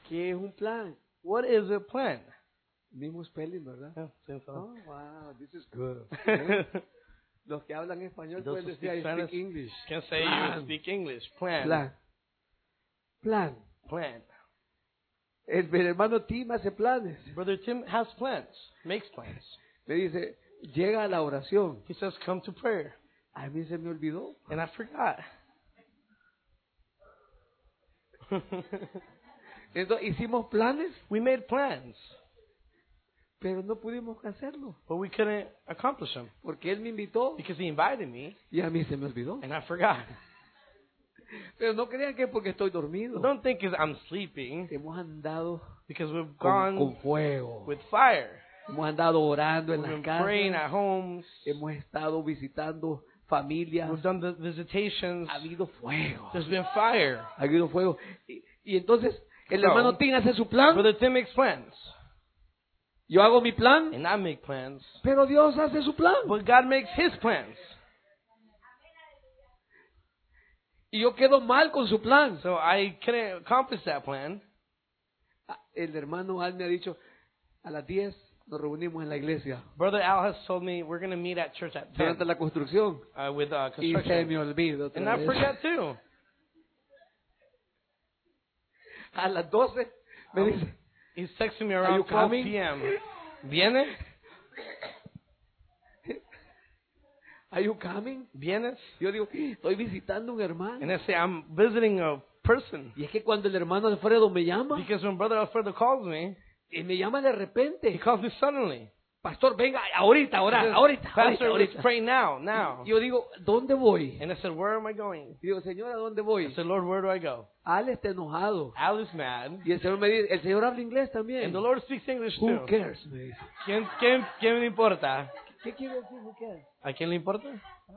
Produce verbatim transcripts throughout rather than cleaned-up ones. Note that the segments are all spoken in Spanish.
¿Qué es un plan? What is a plan? Mismo spelling, ¿verdad? Yeah, same Oh, thing. wow, this is good. ¿Eh? Los que hablan español Those pueden who decir, speak I Spanish speak English. can say Plan. you speak English. Plan. Plan. Plan. Plan. El, el hermano Tim hace planes. Brother Tim has plans, makes plans. Me dice, llega a la oración. He says, come to prayer. A mí se me olvidó. And I forgot. Entonces, hicimos planes, We made plans, pero no pudimos hacerlo. but we couldn't accomplish them Porque él me invitó because he invited me y a mí se me olvidó. and I forgot. Pero no crean que es porque estoy So dormido. don't think it's I'm sleeping Hemos andado because we've con, gone con fuego. with fire. Hemos andado orando en We've las been praying casas. at homes. Hemos estado visitando familias. We've done the visitations. Ha habido fuego. There's been fire. Ha habido fuego. Y, y entonces el So, hermano Tim hace su plan. Brother Tim makes plans, Yo hago mi plan. and I make plans, Pero Dios hace su plan. but God makes His plans. Y yo quedo mal con su plan. So I couldn't accomplish that plan. Ah, El hermano Al me ha dicho, a las diez nos reunimos en la iglesia Brother Al has told me we're going to meet at church at ten durante la construcción. uh, with uh, Y se construction. me olvida otra And I vez. forget too. A las doce me Um, dice, He's texting me Are around you twelve coming? p.m. ¿Viene? are you coming? ¿Vienes? Yo digo, estoy visitando a un hermano. And I say, I'm visiting a person. Y es que cuando el hermano Alfredo me llama, Because when Brother Alfredo calls me, y me llama de he repente, calls me suddenly. pastor, venga, ahorita, He ahora, says, ahorita, Pastor, ahorita, let's ahorita. pray now, now. Yo digo, ¿dónde voy? And I said, where am I going? Y digo, Señor, ¿a dónde I voy? said, Lord, where do I go? Al está enojado. Al is mad. Y el Señor me dice, el Señor habla inglés también. And the Lord speaks English Who too. cares? Me dice. ¿Quién, quién, quién le importa? ¿Qué quiere decir who cares? ¿A quién le importa?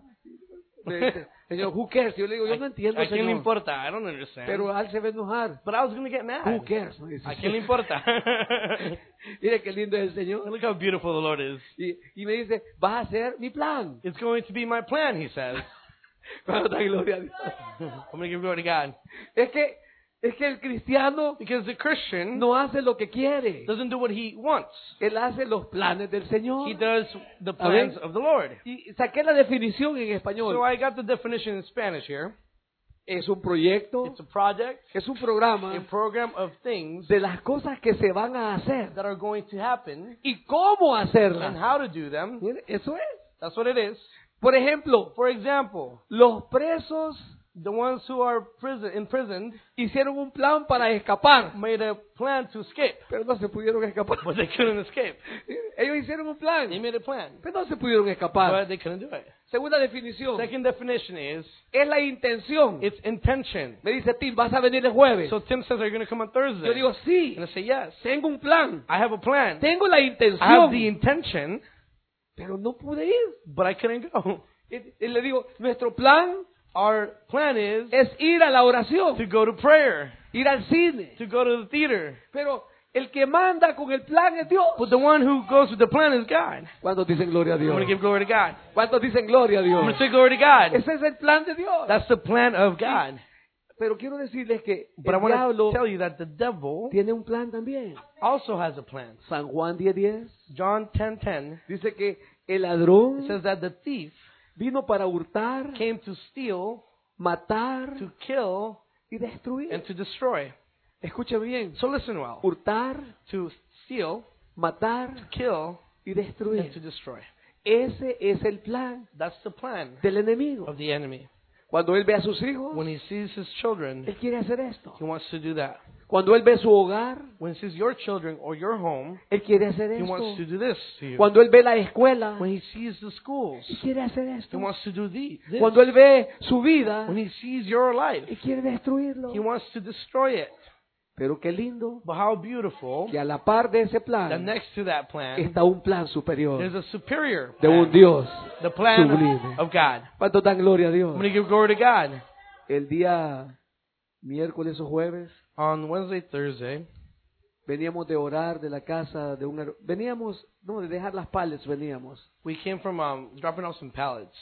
Me dice, Señor, who cares? Yo le digo, yo no entiendo, ¿A quién le Señor. importa? I don't understand. Pero Al se va a enojar. But I was going to get mad. Who cares? Me dice. ¿A quién le importa? Mire qué lindo es el Señor. Look how beautiful the Lord is. Y, y me dice, vas a hacer mi plan. It's going to be my plan, he says. Cuando da gloria a Dios. I'm going to give glory to God. Es que, es que el cristiano Because the Christian no hace lo que quiere. doesn't do what he wants. Él hace los planes del Señor. He does the plans Amén. of the Lord. Y saqué la definición en español. So I got the definition in Spanish here. Es un proyecto, It's a project, es un a programa program of things de las cosas que se van a hacer that are going to happen y cómo and hacerlas. how to do them. Mire, eso es. That's what it is. Por ejemplo, For example, los presos the ones who are prison, imprisoned hicieron un plan para escapar, made a plan to escape, pero no se pudieron escapar. but they couldn't escape. Ellos hicieron un plan, They made a plan, pero no se pudieron escapar. but they couldn't do it. Segunda definición, Second definition is es la intención. it's intention. Me dice Tim, ¿vas a venir el jueves? So Tim says, are you going to come on Thursday? Yo digo, sí, And I say, yes. tengo un plan, I have a plan. tengo la I have the intención, intention, pero no pude ir. but I couldn't go. Y, y le digo, nuestro plan Our plan is es ir a la oración, to go to prayer, ir al cine, to go to the theater. pero el que manda con el plan es Dios. But the one who goes with the plan is God. ¿Cuántos dicen gloria a I'm Dios? going to give glory to God. ¿Cuántos dicen gloria a I'm Dios? going to say glory to God. Ese es el plan de Dios. That's the plan of God. Pero quiero decirles que But I el want diablo to tell you that the devil tiene un plan también. also has a plan. San Juan diez diez John ten ten dice que el ladrón says that the thief vino para hurtar, came to steal, matar to kill, y destruir. and to destroy. Escuche bien. So listen well. Hurtar, To steal, matar kill, y and to destruir. destroy. Ese es el plan That's the plan del enemigo. of the enemy. Cuando él ve a sus hijos, When he sees his children, él quiere hacer esto. he wants to do that. Cuando él ve su hogar, When he sees your children or your home, él quiere hacer he wants to esto. do this to you. Cuando él ve la escuela, When he sees the schools, él quiere hacer he esto. wants to do the, this. Cuando él ve su vida, When he sees your life, él quiere destruirlo. he wants to destroy it. Pero qué lindo But how beautiful que a la par de ese that plan next to that plan, está un plan superior there's a superior de un plan, Dios the plan sublime. of God. ¿Cuánto dan gloria a I'm Dios? going to give glory to God. El día miércoles o jueves On Wednesday, Thursday, veníamos de orar de la casa de un her- veníamos no de dejar las pallets veníamos we came from um, dropping off some pallets.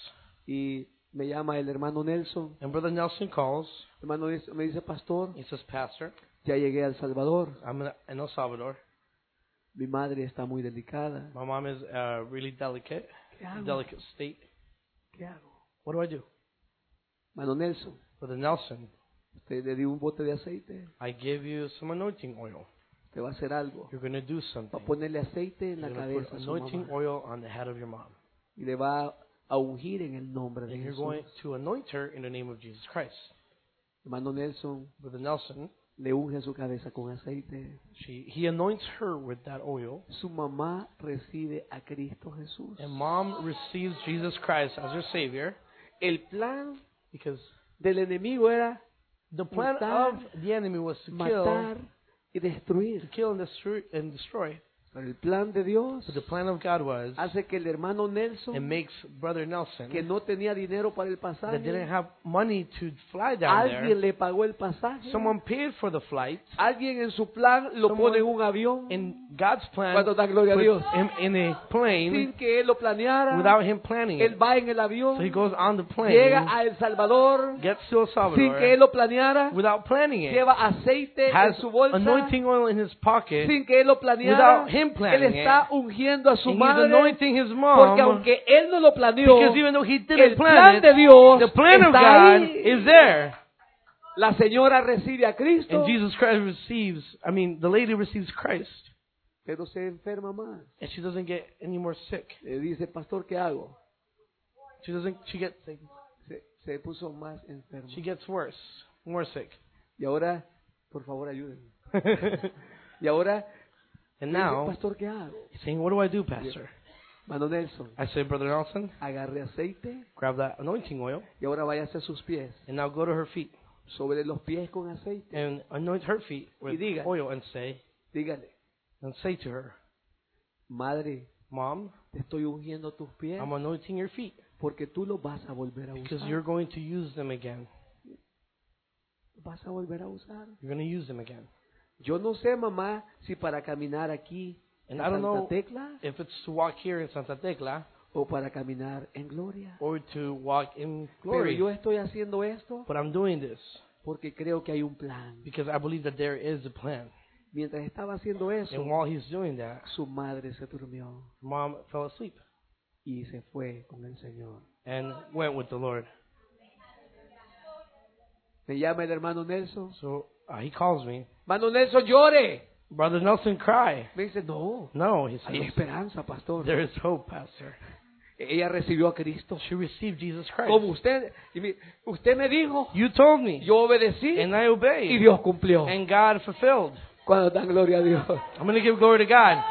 y me llama el hermano Nelson. And Brother Nelson calls. El hermano dice- me dice, pastor, He says, Pastor, Ya llegué a El Salvador. I'm in, in El Salvador. Mi madre está muy delicada. My mom is uh, really delicate, ¿Qué hago? delicate state. ¿Qué hago? What do I do? Mano Nelson, Brother Nelson, usted le dio un bote de aceite. I give you some anointing oil. Te va a hacer algo. You're going to do Va something. a ponerle aceite en la You're going to cabeza put a su anointing mamá. oil on the head of your mom. Y le va a ungir en el nombre de And you're Jesús. going to anoint her in the name of Jesus Christ. Hermano Nelson Brother Nelson, le unge su cabeza con aceite. she, he anoints her with that oil. Su mamá recibe a Cristo Jesús. And mom receives Jesus Christ as her Savior El plan because del enemigo era the plan matar, of the enemy was to kill, matar y to destruir. kill and destroy, and destroy. Pero el plan de Dios But the plan of God was, hace que el hermano it Nelson, makes Brother Nelson, que no tenía dinero para el that didn't pasaje, have money to fly down alguien there, le pagó el pasaje. someone paid for the flight. Alguien en su plan lo Someone pone en un avión In God's plan, cuando da gloria a puts Dios. him in a plane Sin que él lo planeara. without him planning it. Él va en el So he avión, goes on the plane, llega a El Salvador gets to El sin Salvador que él lo planeara. without planning it. Lleva aceite en Has su bolsa anointing oil in his pocket, sin que él lo planeara. without him Él planning está ungiendo a su and he's madre anointing his mom. porque aunque él no lo planeó, Because even though he el didn't plan plan it, de Dios the plan of está God ahí. is there. La señora recibe a Cristo, And Jesus Christ receives, I mean, the lady receives Christ. pero se enferma más. And she doesn't get any more sick. Le dice, pastor, ¿qué hago? She doesn't, she gets sick. Se, se puso más enferma. She gets worse, more sick. Y ahora, por favor, ayúdenme. Y ahora, And le dice, now, pastor, ¿qué hago? he's saying, what do I do, Pastor? Mano Nelson, I say, Brother Nelson, agarre aceite grab that anointing oil, y ahora vaya hacia sus pies. and now go to her feet, Sobre los pies con aceite. and anoint her feet with Y diga. oil, and say, Dígale, and say to her, madre, Mom, te estoy ungiendo tus pies I'm anointing your feet, porque tú los vas a volver a because usar. you're going to use them again. Vas a volver a usar. You're going to use them again. Yo no sé, mamá, si para caminar aquí en And I don't Santa know Tecla if it's to walk here in Santa Tecla, o para caminar en gloria. or to walk in Pero glory. yo estoy haciendo esto But I'm doing this porque creo que hay un plan. because I believe that there is a plan. Mientras estaba haciendo eso, And while he's doing that, su madre se durmió Mom fell asleep y se fue con el Señor. and went with the Lord. Me llama el hermano Nelson. So uh, he calls me, Hermano Nelson, llore. Brother Nelson, cry. Me dice, no, No, he hay says, esperanza, pastor. there is hope, Pastor. Ella recibió a Cristo. She received Jesus Christ. Como usted, y mi- usted me dijo, You told me, yo obedecí and I y obeyed, Dios cumplió. and God fulfilled. Cuando dan gloria a Dios. I'm going to give glory to God.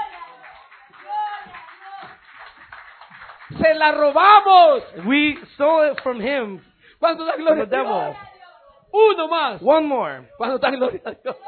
Se la robamos. We stole it from him, Cuando dan from gloria the a devil. Dios. Uno más. One more. Cuando dan gloria a Dios.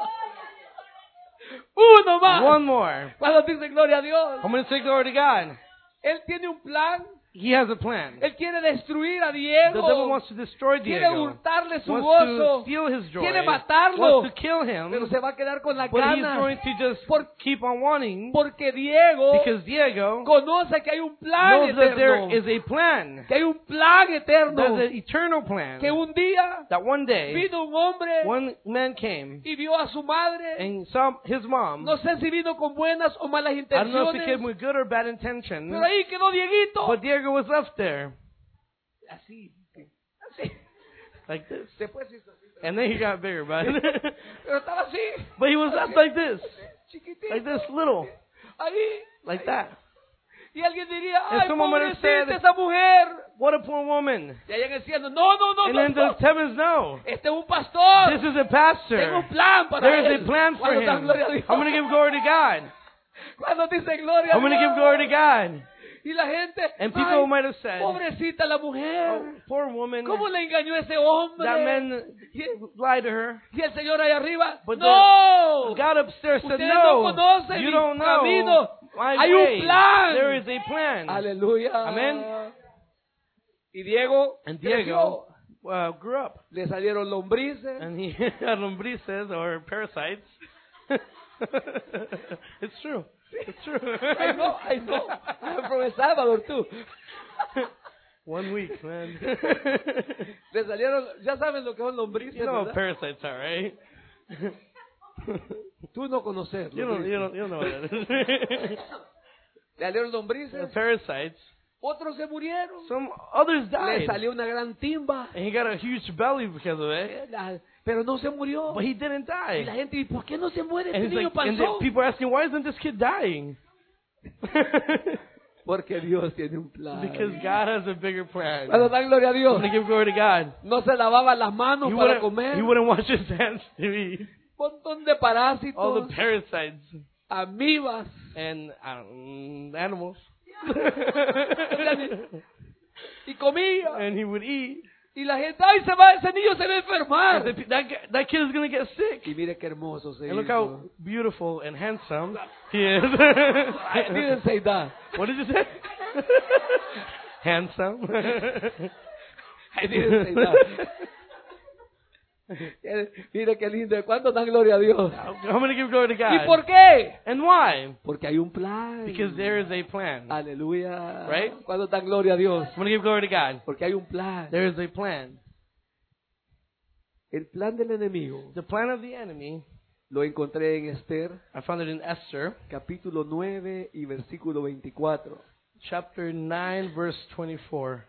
Uno más. One more. Cuando dice gloria a Dios. I'm going to say glory to God. Él tiene un plan. He has a plan. Él quiere destruir a The devil Diego. wants to destroy Quiere Diego. hurtarle su Wants to gozo. steal his joy. Quiere matarlo. Wants to kill him. Pero se va a quedar con la But he's gana. going to just Por- keep on wanting Porque Diego because Diego conoce que hay un plan knows that there eterno. is a plan. Que hay un plan eterno. There's an eternal plan. Que un día That one day, vino un hombre one man came y vio a su madre. and saw his mom. No sé si vino con buenas o malas I don't know if he intenciones. came with good or bad intentions, Pero ahí quedó Dieguito. but Diego was left there Así. Así. like this. Después hizo así. And then he got bigger, but Pero estaba así. but he was left like this, Chiquitito. like this little, Ahí. like that. Y alguien diría, And ay, someone might have pobrecita said- esa mujer. What a poor woman. Y allá en el cielo, no, no, no, And no, then no. the heavens know. Este es un pastor. This is a Tengo pastor. un plan para There él. is a plan for Cuando dan him. gloria a Dios. I'm going to give glory to God. Cuando dice gloria a I'm going to Dios. give glory to God. Y la gente, And people ay, might have said, pobrecita la oh, mujer. poor woman, ¿Cómo le engañó ese hombre? that man Y, lied to her. y el Señor ahí arriba, But no. God upstairs said, Ustedes no no, conocen you mi don't know camino. my Hay un way. plan. There is a plan. Aleluya. Amén. Y Diego, And creció. Diego uh, grew up. Le salieron lombrices. And he had lombrices or parasites. It's true. It's true. I know, I know. I'm from El Salvador, too. One week, man. Le salieron, ya saben lo que son lombrices, You know what ¿verdad? parasites are, right? Tú no conoces. You don't, you don't, you don't know what that is. Le salieron The lombrices. parasites. Otros se murieron. Some others Le died. salió una gran timba. And he got a huge belly because of it. La- Pero no se murió. But he didn't Y la die. gente dice, ¿por qué no se muere And, este he's niño like, and the panzón? people are asking, why isn't this kid dying? Porque Dios tiene un plan. Because God has a bigger plan. Cuando dan gloria a I'm Dios, going to give glory to God. no se lavaban las manos He para wouldn't, comer. he wouldn't wash his hands to eat. Un montón de All parásitos, the parasites amibas. and um, animals. Y comía. And he would eat. Y la gente, ay, se va, ese niño se va a And enfermar. the, that, guy- that kid is going to get sick. Y mire qué hermoso se And look how hizo. beautiful and handsome he is. I didn't say that. What did you say? Handsome. I didn't say that. Mire qué lindo. ¿Cuánto dan gloria a Dios? I'm going to give glory to ¿Y God. por qué? And why? Porque hay un plan. Because there is a plan. I'm Aleluya. Right? ¿Cuánto dan gloria a Dios? going to give glory to God. Porque hay un plan. There is a plan. El plan del enemigo The plan of the enemy, lo encontré en Esther, I found it in Esther, capítulo nueve y versículo veinticuatro. chapter nine, verse twenty-four.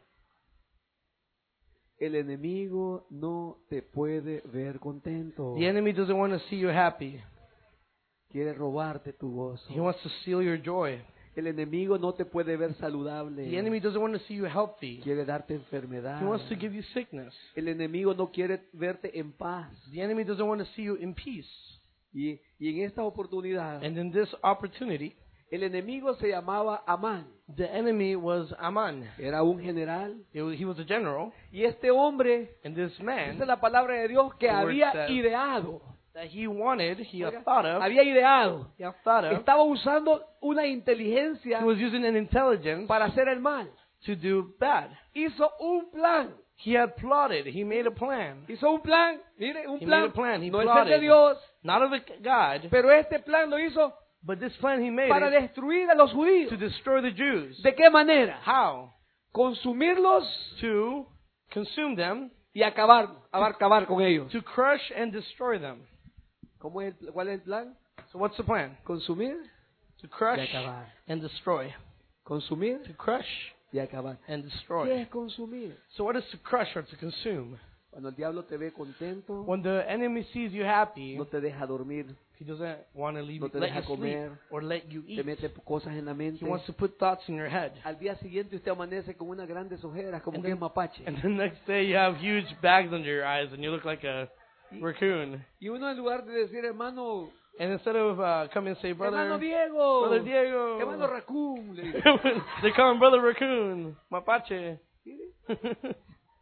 El enemigo no te puede ver contento. The enemy doesn't want to see you happy. Quiere robarte tu gozo. He wants to steal your joy. El enemigo no te puede ver saludable. The enemy doesn't want to see you healthy. Quiere darte enfermedad. He wants to give you sickness. El enemigo no quiere verte en paz. The enemy doesn't want to see you in peace. Y, y en esta oportunidad, And in this opportunity, el enemigo se llamaba Amán. the enemy was Aman. Era un general. It was- He was a general. Y este hombre, And this esa man es la palabra de Dios, que The word había says- ideado. that he wanted, he Oiga, had thought of, había ideado. he had thought of, Estaba usando una inteligencia he was using an intelligence para hacer el mal. to do bad. Hizo un plan. He had plotted. He made a plan. Hizo un plan. Mire, un He plan. made a plan. He No es el plotted. de Dios, Not of the God, pero este plan lo hizo but this plan he made para it destruir a los to judíos. destroy the Jews. ¿De qué manera? How? Consumirlos To consume them, y acabar, acabar, acabar con ellos. to crush and destroy them. ¿Cómo es el, ¿Cuál es el plan? So what's the plan? Consumir To y crush acabar. and destroy. Consumir To crush y acabar. and ¿Qué destroy. es consumir? So what is to crush or to consume? Cuando el diablo te ve contento, When the enemy sees you happy, no te deja dormir, he doesn't want to leave no you, te let deja you sleep comer, or let you te eat. mete cosas en la mente. He wants to put thoughts in your head. Al día siguiente usted amanece con unas grandes ojeras, como And que es then- mapache. And the next day you have huge bags under your eyes and you look like a raccoon. Y uno en lugar de decir, hermano, And instead of uh, coming and say, hermano brother, Diego, brother Diego, hermano Raccoon, le dice. they call him brother raccoon, mapache. Mire,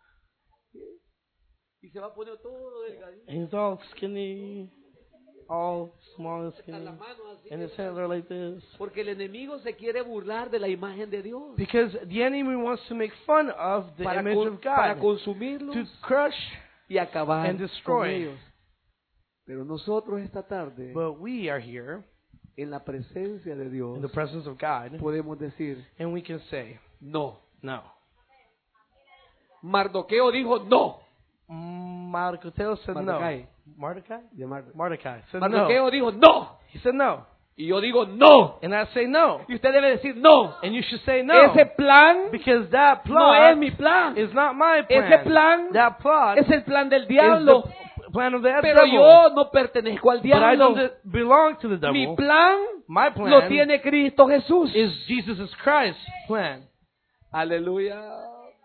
y se va a poner todo delgadito. And he's all skinny, all small and A skinny, las manos así. and his hands are like this. Porque el enemigo se quiere burlar de la imagen de Dios. Because the enemy wants to make fun of the Para, image con- of para God, consumirlos to crush. y acabar and destroy. con ellos. Pero nosotros esta tarde, But we are here en la presencia de Dios, in the presence of God, podemos decir and we can say, no. no. Mardoqueo dijo no. Mordecai said Mordecai. no. Mordecai? De Mar- Mordecai said no. Mardoqueo dijo no. He said no. Y yo digo no. And I say no. Y usted debe decir no. And you should say no. Ese plan Because that no plot es mi plan. is not my plan. Ese plan that plot es el plan del is diablo. the plan of the Pero devil. yo no pertenezco al But I diablo. don't belong to the devil. Mi plan My plan lo tiene Cristo Jesús. is Jesus Christ's plan. Aleluya.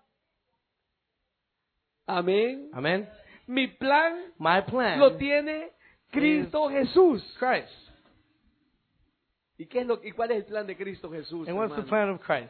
Amén. Amen. Mi plan My plan lo tiene Cristo Jesús. Christ. ¿Y qué es lo y cuál es el plan de Cristo Jesús? And what's the hermano? plan of Christ?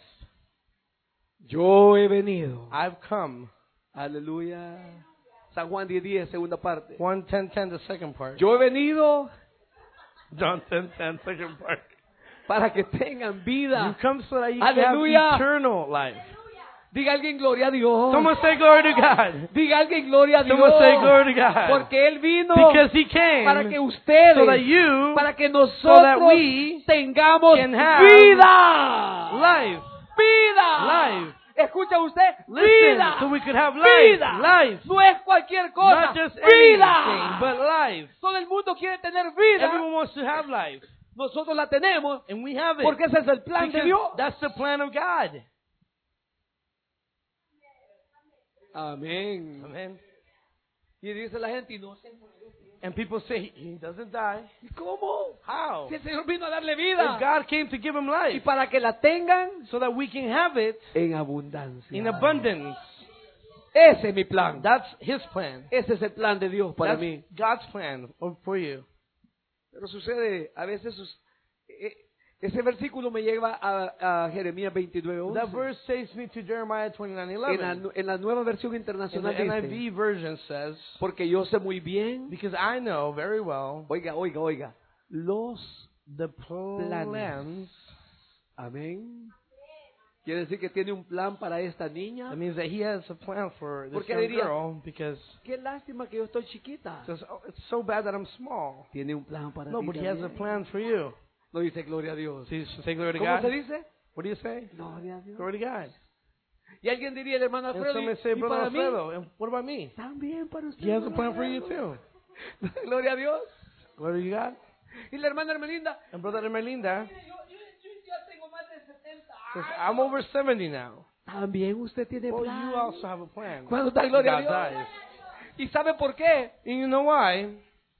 Yo he venido. I've come. Aleluya. San Juan diez diez, segunda parte. one ten ten, the second part. Yo he venido John ten ten, second part. para que tengan You vida. come so that you Hallelujah. can have eternal life. Diga alguien gloria a Dios. Someone say glory to God. Diga alguien gloria a Dios. Someone say glory to God. Porque Él vino Because He came para que ustedes, so that you para que that nosotros we tengamos can have vida. life. Vida. Life. Escucha usted, Listen, vida. so we could have life. Vida. Life. No es cualquier cosa. Not just anything, Vida. but life. Todo el mundo quiere tener vida. Everyone wants to have life. Nosotros la tenemos And we have it. porque ese es el plan de Because Dios. that's the plan of God. Amén. Amen. Y dice la gente, y no se muere. And people say, he doesn't die. ¿Y cómo? How? Si el Señor vino a darle If vida. God came to give him Y life para que la tengan so that we can have it en abundancia. in abundance. Ese es mi plan. That's his plan. Ese es el plan de Dios para That's mí. God's plan for you. Pero sucede, a veces sus- eh, ese versículo me lleva a, a Jeremías veintinueve That once. verse takes me to Jeremiah twenty-nine En la, eleven. nu- en la nueva versión In the internacional N I dice, V version says, porque yo sé muy bien, because I know very well oiga, oiga, oiga, los, the plans. amén. Quiere decir que tiene un plan para esta niña. That means that he has a plan for this Porque young diría- girl because Qué lástima que yo estoy chiquita. says, oh, it's so bad that I'm small. Tiene un plan para No, ti but he has a también. plan for you. No dice gloria a Dios. So you should say glory to ¿Cómo God. se dice? What do you say? Gloria a Dios. Glory to God. Y alguien diría, el hermano And Alfredo, some may y, say, y Brother para mí, Alfredo, and what about me? también para usted. He has a plan for you too. Gloria a Dios. Glory to God. Y la hermana Hermelinda, And Brother Ermelinda yo, yo, yo ya tengo más de setenta says, años. I'm over seventy now. También usted tiene Well, plan. you also have a plan. ¿Cuándo está gloria a God's Dios? eyes. ¿Y sabe por qué? And you know why?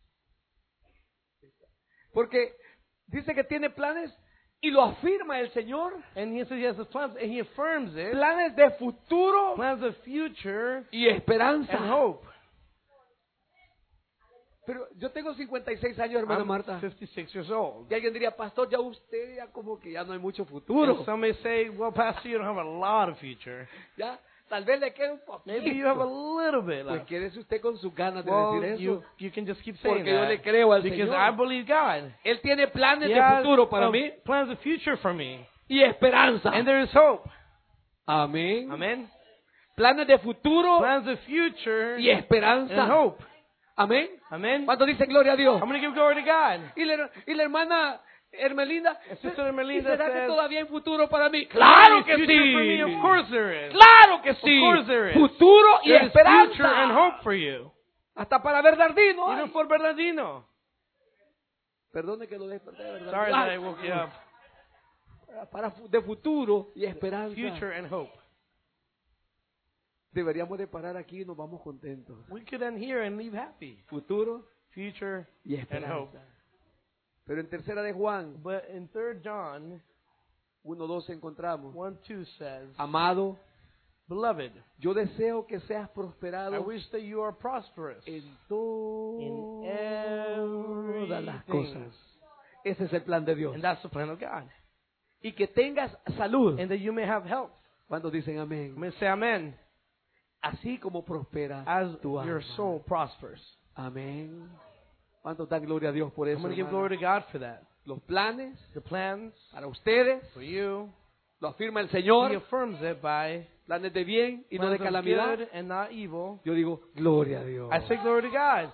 Porque dice que tiene planes y lo afirma el Señor. And he says he has a plan, and he affirms it. Planes de futuro Plans of future y esperanza. and hope. Pero yo tengo cincuenta y seis años, hermana I'm Marta. fifty-six years old. Y alguien diría, pastor, ya usted ya como que ya no hay mucho And futuro. some may say, well, Pastor, you don't have a lot of future. Ya, tal vez le quede un poquito. Maybe you have a little bit Pues left. quédese usted con sus ganas de Well, decir you, eso. you can just keep saying Porque yo le that. creo al Because Señor. I believe God. Él tiene planes He de has futuro para um, mí plans of future for me. y esperanza. And there is hope. Amén. Amen. Planes de futuro Plans of future y and esperanza. hope. Amén. Amen. ¿Cuánto dicen gloria a Dios? I'm going to give glory to God. Y la, y la hermana Hermelinda, And Sister ¿y Ermelinda será que says, todavía hay futuro para mí? "There ¡Claro is que future for me." Of sí! course there is. ¡Claro que sí! course there is. Futuro y There is future and esperanza. hope for you. Hasta para Bernardino. Even ay. for Bernardino. Perdone que lo desperté, Bernardino. Sorry that I Ay, woke you up. Para fu- de futuro y esperanza. Future and hope. Deberíamos de parar aquí y nos vamos contentos. We could end here and leave happy. Futuro Future y and esperanza. hope. Pero en tercera de Juan But in Third John uno dos encontramos. one two says, Amado, Beloved, yo deseo que seas I prosperado wish that you are prosperous en todas in las everything. cosas. Ese es el plan de Dios. And that's the plan of God. Y que tengas salud. And that you may have health. ¿Cuántos dicen amén? I'm going to say amen. Así como prospera As tu your alma. soul prospers. Amén. ¿Cuántos dan gloria a Dios por I'm eso? going to give hermano? glory to God for that. Los planes The plans para ustedes for you, lo afirma el He Señor. affirms it by Planes de bien y no de plans of calamidad. good and not evil. Yo digo, gloria a Dios. I say glory to God.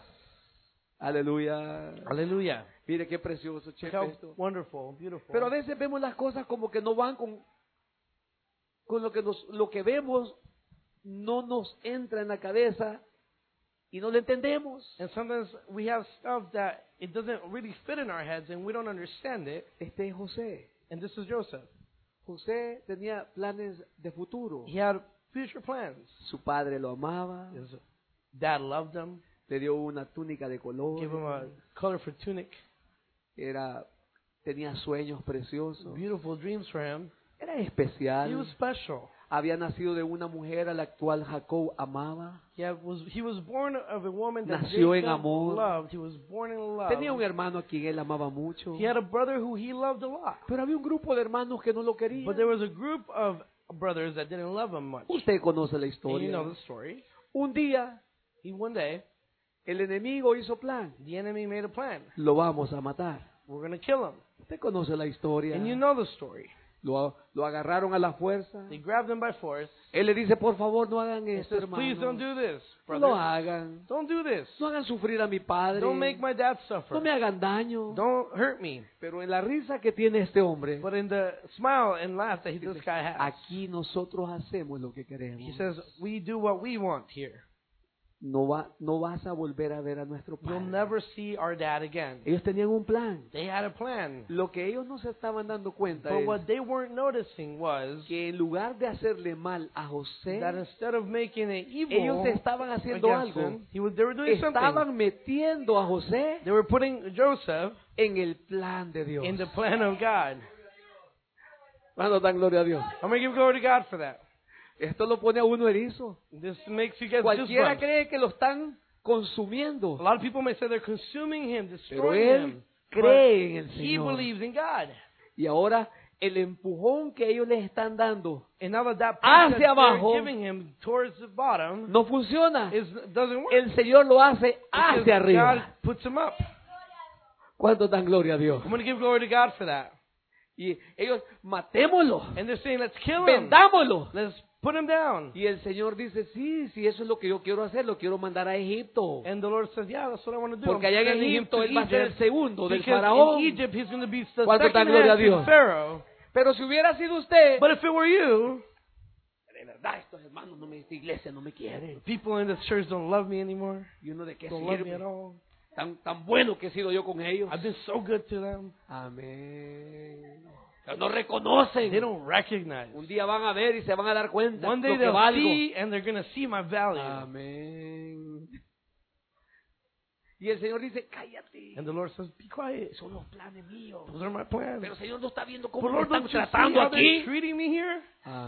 Aleluya. Hallelujah. Mire qué precioso, Look chefe how esto. wonderful, beautiful. Pero a veces vemos las cosas como que no van con, con lo que nos, lo que vemos no nos entra en la cabeza y no lo entendemos. And sometimes we have stuff that it doesn't really fit in our heads and we don't understand it. Este es José. And this is Joseph. José tenía planes de futuro. He had future plans. Su padre lo amaba, His dad loved him, le dio una túnica de color, gave him a colorful tunic, era, tenía sueños preciosos, beautiful dreams for him. era He was especial, special. había nacido de una mujer a la cual Jacob amaba, He was, he was born of a woman that Nació en Jacob amor. loved. He was born in love. tenía un hermano a quien él amaba mucho, He had a brother who he loved a lot. pero había un grupo de hermanos que no lo querían. But there was a group of brothers that didn't love him much. Usted conoce la And you historia. know the story. Un día He one day, el enemigo hizo plan, the enemy made a plan. lo vamos a matar. We're going to kill him. Usted conoce la historia. And you know the story. Lo, lo agarraron a la fuerza. They grabbed him by force. Él le dice, por favor, no hagan He esto, says, please don't hermano. do this, No lo brother. hagan. Don't do this. No hagan sufrir a mi padre. Don't make my dad No suffer. me hagan daño. Don't hurt me. Pero en la risa que tiene este hombre, But in the smile and laugh that he- this guy has, aquí nosotros hacemos lo que he queremos. says, we do what we want here. No, va, no vas a volver a ver a nuestro You'll padre. never see our dad again. Ellos tenían un plan. They had a plan. Lo que ellos no se estaban dando cuenta But es what they weren't noticing was que en lugar de hacerle mal a José, that instead of making it ellos evil estaban haciendo against algo. him, he was, they were doing something. Estaban metiendo a José They were putting Joseph en el plan de Dios. in the plan of God. Cuando dan gloria a Dios. I'm going to give glory to God for that. Esto lo pone a uno erizo. This makes you get Cualquiera goosebumps. cree que lo están consumiendo, A lot of people may say they're consuming him, pero destroying él him. cree en el But he Señor. believes in God. Y ahora el empujón que ellos les están dando And now that that push Hacia that they're abajo giving him towards the bottom no funciona. is, doesn't work. El Señor lo hace Because hacia God arriba. puts him up. ¿Cuántos dan gloria a Dios? I'm going to give glory to God for that. Y ellos, matémoslo, And they're saying, let's kill him. vendámoslo. Let's put him down. Y el Señor dice, sí, sí, eso es lo que yo quiero hacer, lo quiero mandar a Egipto. And the Lord says, yeah, that's what I want to do. Porque I'm allá en sending him Egipto to él va a ser el Egypt segundo del because faraón. in Egypt he's going to be the ¿Cuánto dan second gloria a hand to Dios? Pharaoh. Pero si hubiera sido usted, But if it were you, de verdad, estos hermanos, no me, esta iglesia no me quiere. people in this church don't love me anymore. ¿Y uno de qué Don't love me sirve? at all. Tan, tan bueno que he sido yo con ellos. I've been so good to them. Amén. Pero no reconocen. They don't recognize. Un día van a ver y se van a dar cuenta One day lo que they'll valgo. see and they're going to see my value. Amén. Y el Señor dice, cállate. And the Lord says, be quiet. Son los planes míos. Those are my plans. Pero el Señor no está viendo But cómo me Lord, están don't you see tratando how they're aquí. treating me here?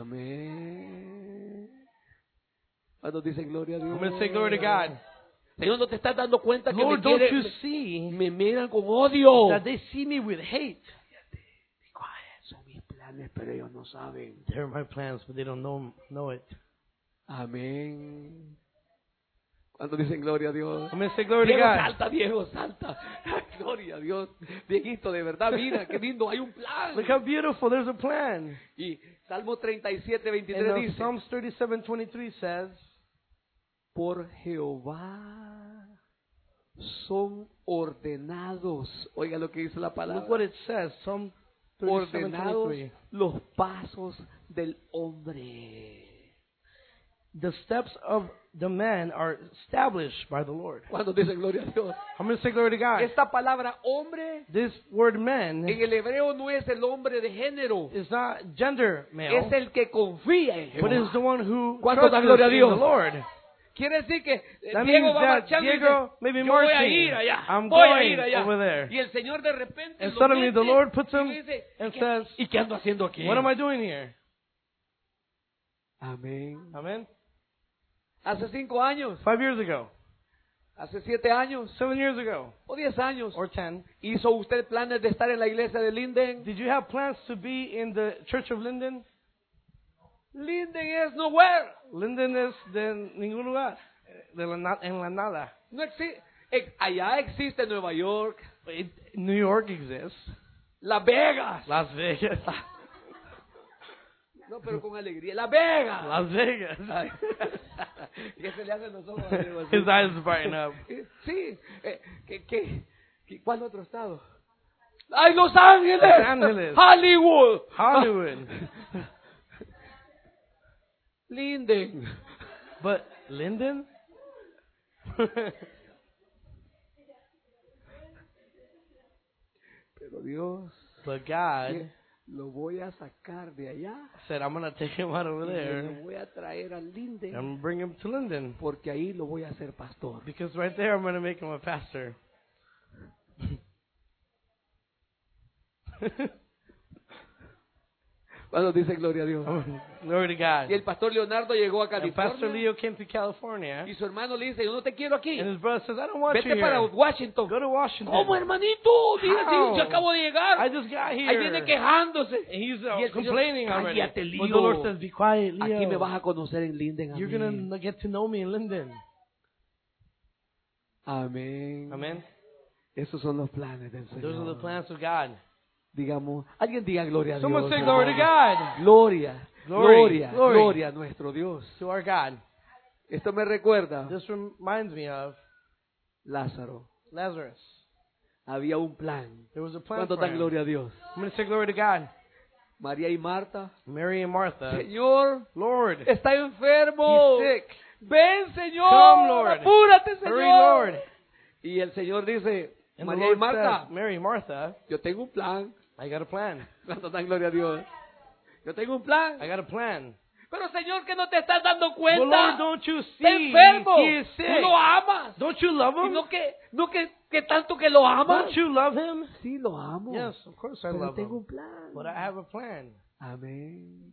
Amén. Cuando dicen gloria a Dios. I'm going to say glory to God. Señor, no te estás dando cuenta que Lord, me, don't quiere, you see me miran con odio. that they see me with hate? Son mis planes, pero ellos no saben. They're my plans, but they don't know, know it. Amén. Cuando dicen gloria a Dios. I'm going to say glory to Diego, God. salta, Diego, salta. Gloria a Dios. Viejito, de verdad, mira, qué lindo, hay un plan. Look how beautiful. There's a plan. Y Salmo treinta y siete, And veintitrés uh, dice, Psalms thirty-seven twenty-three says, por Jehová son ordenados. Oiga lo que dice la palabra. look what it says, Psalm thirty-seven Ordenados twenty-three. los pasos del hombre. The steps of the man are established by the Lord. Cuando dicen gloria a Dios. I'm going to say glory to God. Esta palabra hombre This word man en el hebreo no es el hombre de género. is not gender male, Es el que confía en but is the Jehová. one who ¿Cuánto trusts dan gloria a in the Dios? Lord. Quiere decir que eh, That Diego means va that marchando y Diego dice, may be yo voy a marching. ir allá, I'm voy a going ir allá. over there. Y el Señor de repente And lo suddenly the mete Lord puts y him le dice, and ¿y qué- says, ¿y qué ando haciendo aquí? what am I doing here? Amén. Amen. Hace cinco años, Five years ago, hace siete años seven years ago, o diez años, or ten, ¿hizo usted planes de estar en la iglesia de Linden? did you have plans to be in the Church of Linden? Linden es nowhere. Linden es de ningún lugar, de la na- en la nada. No existe. Allá existe Nueva York, It, New York exists. Las Vegas. Las Vegas. No, pero con alegría. Las Vegas. Las Vegas. Ay. ¿Qué se le hacen los ojos a Diego así? His eyes brighten up. Sí. Eh, ¿qué, qué, qué, ¿Cuál otro estado? ¡Ay, Los Ángeles! Los Ángeles. ¡Hollywood! Hollywood. Linden. But Linden? Pero Dios, But God lo voy a sacar de allá. said, I'm going to take him out over Y lo there voy a traer a Linden. and bring him to Linden. Porque ahí lo voy a hacer pastor. Because right there, I'm going to make him a pastor. Cuando dice gloria a Dios. Glory to God. Y el pastor Leonardo llegó a And Pastor California. Leo came to California, Y su hermano le dice, yo no te quiero aquí. and his brother says, I don't want you Vete para here. Washington. Go to Washington. ¿Cómo, hermanito? Dice, How? yo acabo de llegar. I just got here. Ahí viene quejándose. And he's uh, Y el Señor, complaining already. cállate, But the Lord Leo. says, be quiet, Leo. Aquí me vas a conocer en Linden. a You're mí. going to get to know me in Linden. Amén. Amen. Esos son los planes del Those are the Señor. plans of God. Digamos, alguien diga gloria a Dios. Someone say hermano. glory to God. Gloria, Glory, gloria, glory. gloria a nuestro Dios. To our God. Esto me recuerda This reminds me of Lázaro. Lazarus. Había un plan. There was a plan ¿Cuánto for dan him. gloria a Dios? I'm going to say glory to God. María y Marta. Mary and Martha. Señor, Lord, está enfermo. he's sick. Ven, Señor. Come, Lord. Apúrate, Señor. Hurry, Lord. Y el Señor dice, And the María y Lord Marta, says, Mary, Martha, yo tengo un plan. I got a plan. ¿Cuánto dan gloria a Dios? Yo tengo un plan. I got a plan. Pero Señor, que no te estás dando But cuenta. Lord, don't you Está see? enfermo. He is Tú sick. lo amas. Don't you love Y him? no que, no que, que tanto que lo amas. Don't you love him? Sí, lo amo. Yes, of course I Pero love tengo him. un plan. But I have a plan. Amén.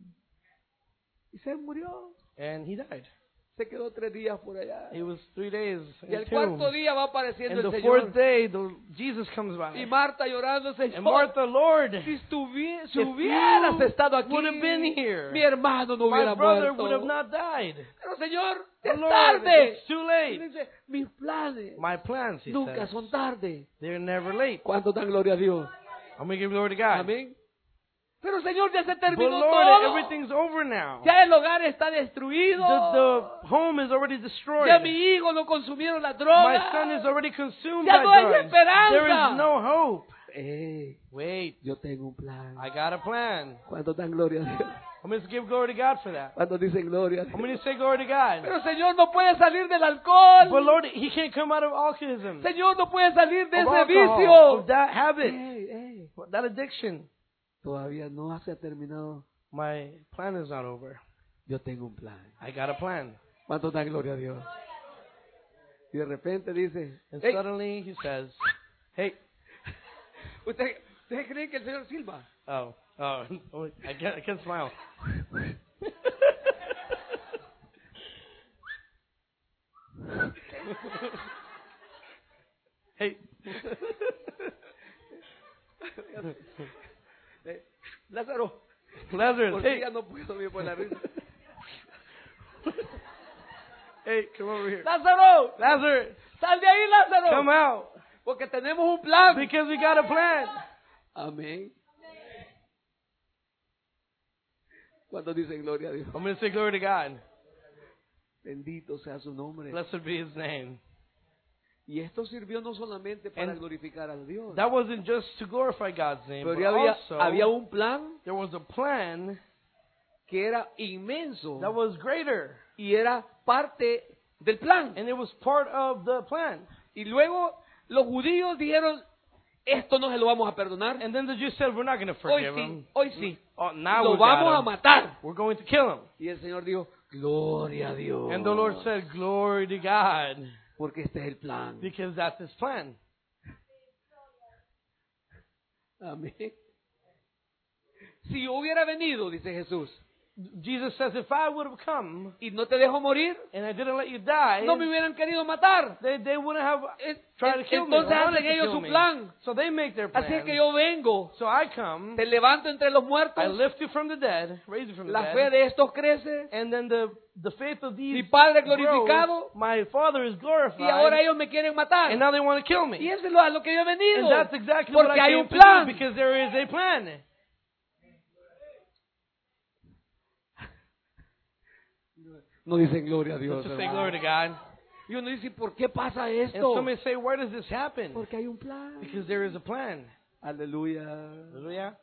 Y se murió. And he died. Se quedó tres días por allá. He was three days Y in el the tomb. cuarto día va apareciendo And el the Señor. fourth day, the, Jesus comes by. Y Marta llorando, Señor. And Martha, Lord, Si, estuvi- si if hubieras you estado aquí, would have been here, mi hermano no my hubiera brother muerto. would have not died. Pero Señor, But es Lord, tarde. it's too Y late. dice, mis planes My plans, he nunca says, son tarde. they're never late. ¿Cuánto dan gloria a Dios? I'm going to give glory to God. Amén. Pero Señor, ya se But terminó Lord, todo. everything's over now. Ya el hogar está destruido. The, the home is already destroyed. Ya mi hijo lo consumieron las My drogas. son is already consumed Ya by no hay drugs. esperanza. There is no hope. Ey, Wait, yo tengo un plan. I got a plan. ¿Cuánto dan gloria a Dios? I'm going to give glory to God for that. ¿Cuánto dicen gloria a I'm Dios? going to say glory to God. Pero Señor, no puede salir del alcohol. But Lord, he can't come out of alcoholism, Señor, no puede salir de of ese alcohol, vicio. of that habit, Ey, ey. that addiction. Todavía no se ha terminado. My plan is not over. Yo tengo un plan. I got a plan. ¿Cuánto dan gloria a Dios? Y de repente dice, And "Ey, suddenly he says, hey, ¿usted, ¿ustedes creen que el Señor silba? oh, oh, oh, I can't, I can't smile. Hey. Eh, Lázaro, Lazarus, porque hey, ya no puedo vivir por la risa. hey, come over here. Lázaro, Lazarus, sal de ahí, Lázaro. come out. Porque tenemos un plan. Because we got a plan. Amén. ¿Cuántos dicen gloria a Dios? I'm going to say glory to God. Bendito sea su nombre. Blessed be his name. Y esto sirvió no solamente para And glorificar a Dios, That wasn't just to glorify God's name, pero but ya había, also había un plan there was a plan que era inmenso that was greater. y era parte del plan. And it was part of the plan. Y luego los judíos dijeron, esto no se lo vamos a perdonar. And then the Jews said, we're not going to Hoy forgive sí, him. hoy sí. Oh, now Lo we vamos a got him. matar. We're going to kill him. Y el Señor dijo, gloria a Dios. And the Lord said, glory to God. Porque este es el plan. Because that's his plan. Amén. Si yo hubiera venido, dice Jesús, Jesus says, if I would have come y no te dejo morir, and I didn't let you die, no me hubieran querido matar. they, they wouldn't have En- tried to en- kill me. or Entonces wanted hacen to ellos kill su me. plan. So they make their plan. Así es que yo vengo, So I come, te levanto entre los muertos, I lift you from the dead, raise you from the la dead. fe de estos crece, And then the, the faith of these mi Padre grows. glorificado, My Father is glorified. y ahora ellos me quieren matar. And now they want to kill me. Y eso es lo- a lo que yo he venido. And that's exactly what Porque I hay came un to plan. do, because there is a plan. No dicen gloria a Dios. Let's just say hermano. glory to God. Y uno dice, ¿por qué pasa And esto? some may say, where does this happen? Porque hay un plan. Because there is a plan. Aleluya. Hallelujah.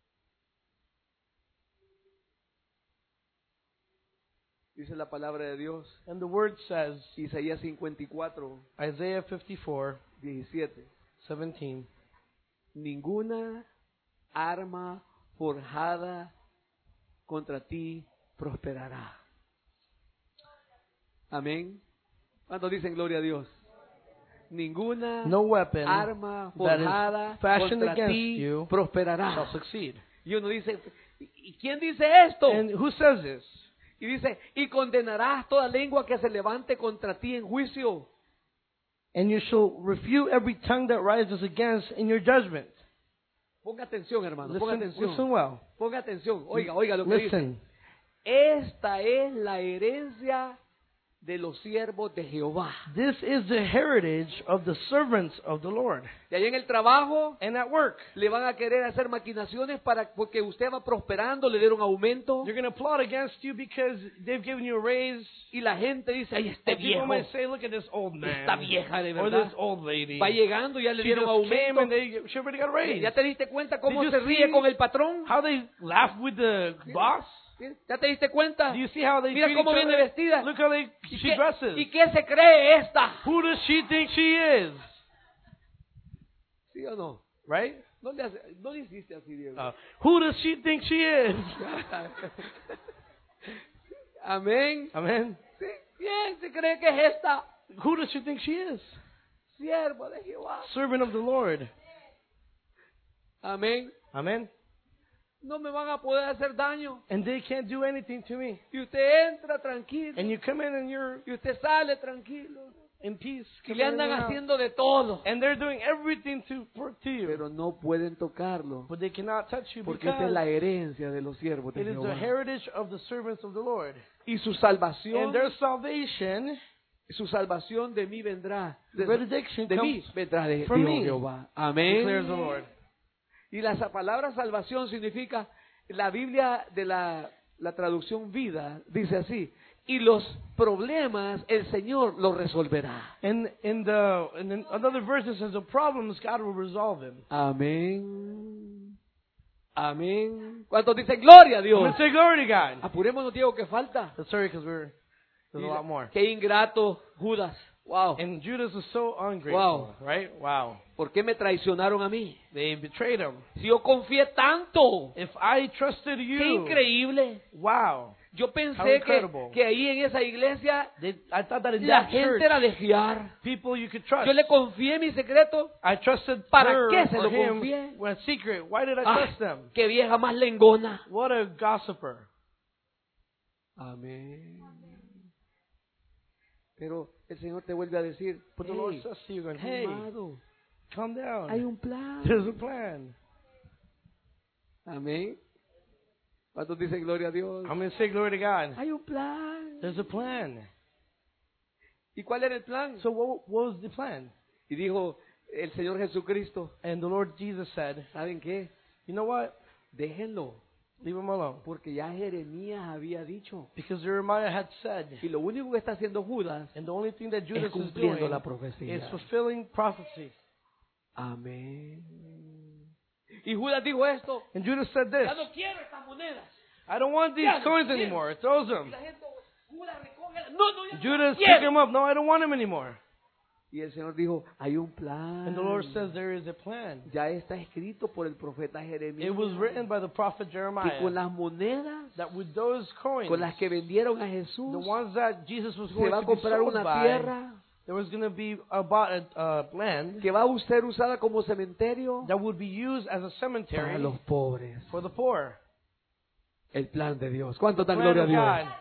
Dice la palabra de Dios, And the word says, Isaías cincuenta y cuatro, Isaiah fifty-four, diecisiete. seventeen, Ninguna arma forjada contra ti prosperará. Amén. ¿Cuántos dicen gloria a Dios? Ninguna no weapon arma that is forjada fashioned contra against ti you prosperará. shall succeed. Y uno dice, ¿y quién dice esto? And who says this? Y dice, y condenarás toda lengua que se levante contra ti en juicio. And you shall refute every tongue that rises against in your judgment. Ponga atención, hermano, ponga Listen, atención. listen well. Ponga atención. Oiga, oiga lo que dice. Listen. Esta es la herencia de los siervos de Jehová. This is the heritage of the servants of the Lord. Y ahí en el trabajo And at work, le van a querer hacer maquinaciones para porque usted va prosperando, le dieron aumento they're going to plot against you because they've given you a raise. y la gente dice, ay, este And people viejo, might say, look at this old man. esta vieja de Or verdad, this old lady. va llegando y ya le She dieron just came aumento. and they, she already got a raise. ¿Ya te diste cuenta cómo Did se you ríe see con el patrón? how they laugh with the boss? ¿Ya te diste cuenta? Do you see how they Mira treat cómo each viene other? vestida. Look how they, ¿Y she qué, dresses. ¿Y qué se cree esta? Who does she think she is? ¿Sí o no? Right? No le, hace- no le hiciste así, Diego. Uh, who does she think she is? Amén. Amen. Sí, ¿quién se cree que es esta? Who does she think she is? Siervo de Jehová. Servant of the Lord. Amén. Amen. No me van a poder hacer daño. And they can't do anything to me. Y usted entra tranquilo. And you come in and you're Y usted sale tranquilo. in peace. Y Come le in and andan out. haciendo de todo. And they're doing everything to work to you. Pero no pueden tocarlo. But they cannot touch you Porque esta es because la herencia de los siervos de it is the Jehová. heritage of the servants of the Lord. Y su salvación, And their salvation, su salvación de mí vendrá. the De, benediction de comes mí vendrá de from Dios me, Jehová. declares the Amén. Lord. Y la sa- palabra salvación significa, la Biblia de la, la traducción vida dice así, y los problemas el Señor los resolverá. And in the in the, another verse it says the problems God will resolve them. Amén. Amén. ¿Cuántos dicen gloria a I'm Dios? gonna say glory to God. Apurémonos, Diego, que falta. But sorry, because we're there's a lot more. Qué ingrato, Judas. Wow. And Judas was so ungrateful, Wow. right? Wow. ¿Por qué me traicionaron a mí? They betrayed him. Si yo confié tanto. If I trusted Qué you, increíble. wow. Yo How pensé que, incredible. que ahí en esa iglesia They, I thought that in la that gente church, era de fiar. people you could trust. Yo le confié mi secreto. I trusted ¿Para her qué se or lo him confié? with a secret. Why did I Ah, trust them? qué vieja más lengona. What a gossiper. Amén. Pero el Señor te vuelve a decir, But the hey, Lord says to you, going, hey, calmado, calm down. hay un plan. There's a plan. Amén. ¿Cuántos dicen gloria a Dios? I'm going to say glory to God. Hay un plan. There's a plan. ¿Y cuál era el plan? So what, what was the plan? Y dijo el Señor Jesucristo, And the Lord Jesus said, ¿saben qué? you know what? Déjenlo, Leave him alone. porque ya Jeremías había dicho. Because Jeremiah had said, Y lo único que está haciendo Judas and the only thing that es Judas is cumpliendo doing la profecía. is fulfilling prophecy. Amén. Y Judas dijo esto, And Judas said this, ya no quiero estas monedas. I don't want these Ya no coins quiero. anymore. Throws Y them. la gente, Judas recoge, no, no, ya no Judas quiero. pick him up. No, I don't want him anymore. Y el Señor dijo, hay un plan. And the Lord says there is a plan. Ya está escrito por el profeta Jeremías. It was written by the prophet Que Jeremiah con las monedas that with those coins, con las que vendieron a Jesús, the ones that Jesus was se going va a to be comprar sold una by, tierra there was going to be a, bo- a uh, land que va a ser usada como cementerio that would be used as a para cemetery los pobres. for the poor. El plan de Dios. ¿Cuánto dan Plan gloria a of Dios? God.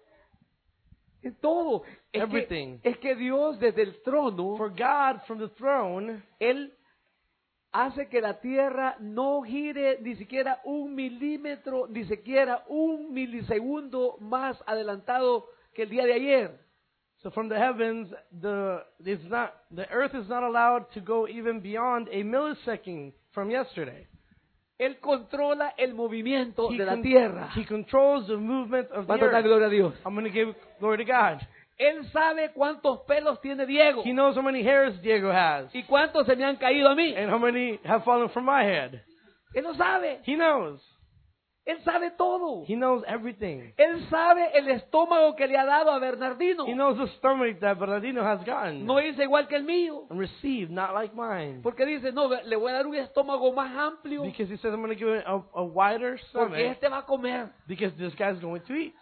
En todo. Es Everything. que, es que Dios desde el trono, For God from the throne, Él hace que la tierra no gire ni siquiera un milímetro, ni siquiera un milisegundo más adelantado que el día de ayer. so from the heavens, the it's not the earth is not allowed to go even beyond a millisecond from yesterday. Él controla el movimiento He, de la con- tierra. he controls the movement of the ¿Cuánto da earth. gloria a Dios? I'm going to give glory to God. Él sabe cuántos pelos tiene Diego He knows how many hairs Diego has y cuántos se me han caído a mí. and how many have fallen from my head. Él lo sabe. He knows. Él sabe todo. He knows everything. Él sabe el estómago que le ha dado a Bernardino. He knows the stomach that Bernardino has gotten No es igual que el mío. and received, not like mine. Porque dice, no, le voy a dar un estómago más amplio Because he says, I'm going to give it a, a wider porque stomach este va a comer. because this guy's going to eat.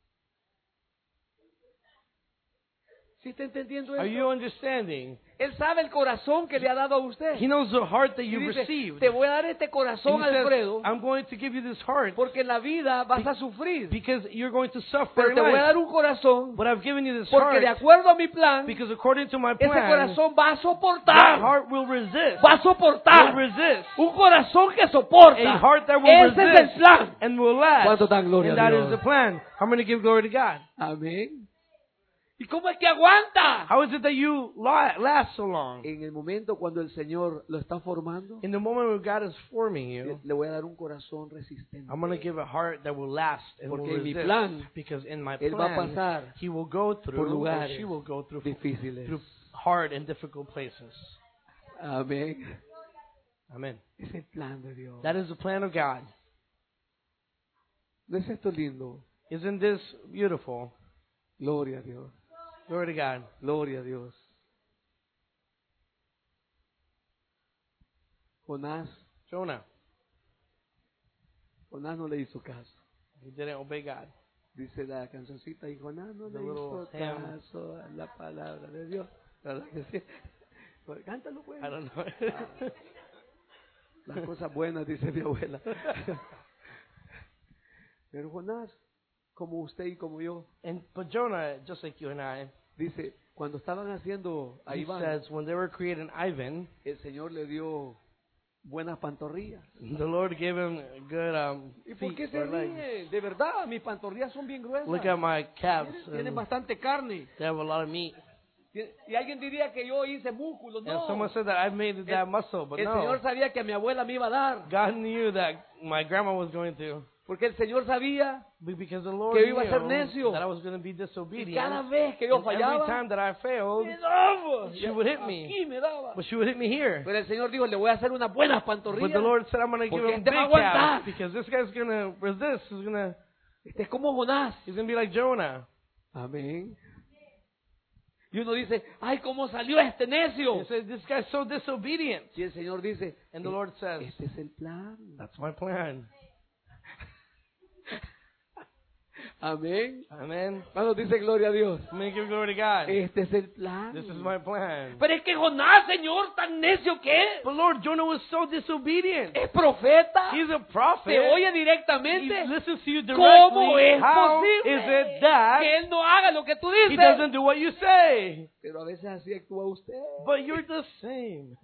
¿Sí está entendiendo Are eso? you understanding? Él sabe el corazón que le ha dado a usted. He knows the heart that Y you dice, received. te voy a dar este And corazón, he says, Alfredo, I'm going to give you this heart porque en la vida vas a sufrir. because you're going to suffer Pero in te voy a life. dar un corazón But I've given you this porque de heart acuerdo a mi plan, because according to my ese plan, corazón va a that soportar. heart will resist. Va a soportar. Will resist. Un corazón que soporta. A heart that will Ese es el resist plan. and will last. ¿Cuánto dan gloria And a that Dios? is the plan. I'm going to give glory to God. Amén. ¿Y cómo es que aguanta? How is it that you la- last so long? En el momento cuando el Señor lo está formando, In the moment where God is forming le, you, le voy a dar un corazón resistente. I'm going to give a heart that will last and will Porque en mi resist. plan, Because in my Él va a plan, pasar He will go por through, or lugares she will go through, difíciles. through hard and difficult places. Amén. Amen. Es el plan de Dios. That is the plan of God. ¿No es esto lindo? Isn't this beautiful? Gloria a Dios. Glory to God. Gloria a Dios. Jonás, Jonah, Jonás no le hizo caso. he didn't obey God. Dice la cancioncita, y Jonás no The le little hizo hymn. caso a la palabra de Dios. ¿Verdad que sí? Pues, cántalo pues. I don't know. Las cosas buenas, dice mi abuela. Pero Jonás, como usted y como yo, and but Jonah, just like you and I, dice, cuando estaban haciendo a he Iván, says when they were creating Ivan, el Señor le dio buenas pantorrillas. the Lord gave him good um, ¿Y por qué feet se or legs. ríe? De verdad, mis pantorrillas son bien gruesas. Look at my calves. Tienen, tienen And bastante carne. they have a lot of meat. Y alguien diría que yo hice músculos. And No. someone said that I've made that El, muscle, but el no. Señor sabía que a mi abuela me iba a dar. God knew that my grandma was going to. Porque el Señor sabía Be- Because the Lord que yo iba a ser knew necio. that I was going to be Y disobedient. cada vez que yo And every fallaba, time that I failed, me daba. she would hit me. Aquí me daba. but she would hit me here. Pero el Señor dijo, le voy a hacer unas buenas But pantorrillas. the Lord said, I'm going to give Porque him este big va a aguantar. calves because this guy's going to resist. He's going to, Este es como Jonás. he's going to be like Jonah. Amén. Y uno dice, ay, ¿cómo salió este necio? He said, this guy's so disobedient. Y el Señor dice, And the Lord says, este es el plan. that's my plan. Amén. Amen. Cuando dice gloria a Dios, I'm going to give glory to God. este es el plan. This is my plan. Pero es que Jonás, Señor, tan necio que es. But Lord, Jonah was so disobedient. Es profeta. He's a prophet. Te oye He directamente. listens to you ¿Cómo directly. es How posible is it that que él no haga lo que tú he dices? doesn't do what you say? Pero a veces así actúa usted. But you're the same.